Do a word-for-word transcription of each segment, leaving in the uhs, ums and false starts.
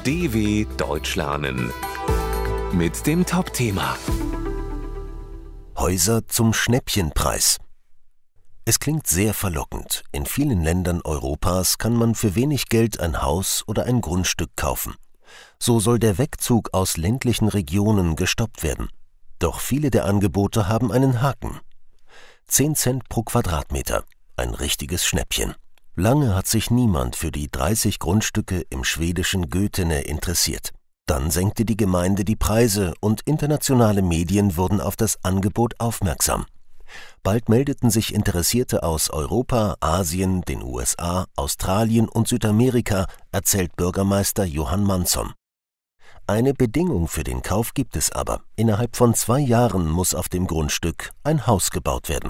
D W Deutsch lernen mit dem Top-Thema Häuser zum Schnäppchenpreis. Es klingt sehr verlockend. In vielen Ländern Europas kann man für wenig Geld ein Haus oder ein Grundstück kaufen. So soll der Wegzug aus ländlichen Regionen gestoppt werden. Doch viele der Angebote haben einen Haken. zehn Cent pro Quadratmeter. Ein richtiges Schnäppchen. Lange hat sich niemand für die dreißig Grundstücke im schwedischen Götene interessiert. Dann senkte die Gemeinde die Preise und internationale Medien wurden auf das Angebot aufmerksam. Bald meldeten sich Interessierte aus Europa, Asien, den U S A, Australien und Südamerika, erzählt Bürgermeister Johan Mansson. Eine Bedingung für den Kauf gibt es aber. Innerhalb von zwei Jahren muss auf dem Grundstück ein Haus gebaut werden.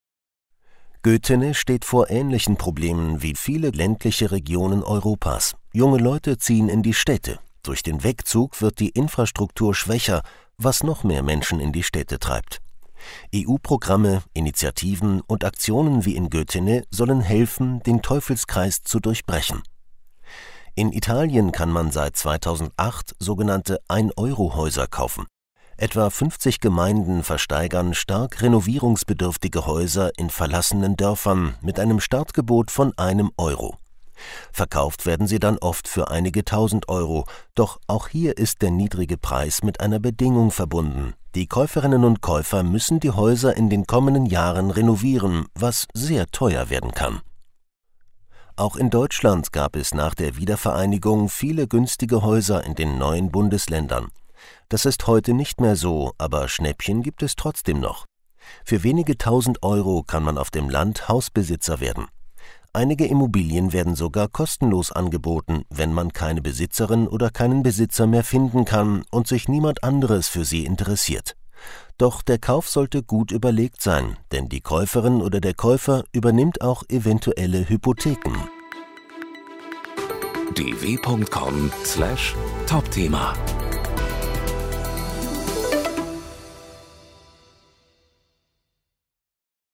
Götene steht vor ähnlichen Problemen wie viele ländliche Regionen Europas. Junge Leute ziehen in die Städte. Durch den Wegzug wird die Infrastruktur schwächer, was noch mehr Menschen in die Städte treibt. E U-Programme, Initiativen und Aktionen wie in Götene sollen helfen, den Teufelskreis zu durchbrechen. In Italien kann man seit zweitausendacht sogenannte ein-Euro-Häuser kaufen. Etwa fünfzig Gemeinden versteigern stark renovierungsbedürftige Häuser in verlassenen Dörfern mit einem Startgebot von einem Euro. Verkauft werden sie dann oft für einige tausend Euro, doch auch hier ist der niedrige Preis mit einer Bedingung verbunden. Die Käuferinnen und Käufer müssen die Häuser in den kommenden Jahren renovieren, was sehr teuer werden kann. Auch in Deutschland gab es nach der Wiedervereinigung viele günstige Häuser in den neuen Bundesländern. Das ist heute nicht mehr so, aber Schnäppchen gibt es trotzdem noch. Für wenige tausend Euro kann man auf dem Land Hausbesitzer werden. Einige Immobilien werden sogar kostenlos angeboten, wenn man keine Besitzerin oder keinen Besitzer mehr finden kann und sich niemand anderes für sie interessiert. Doch der Kauf sollte gut überlegt sein, denn die Käuferin oder der Käufer übernimmt auch eventuelle Hypotheken. d w punkt com slash Top-Thema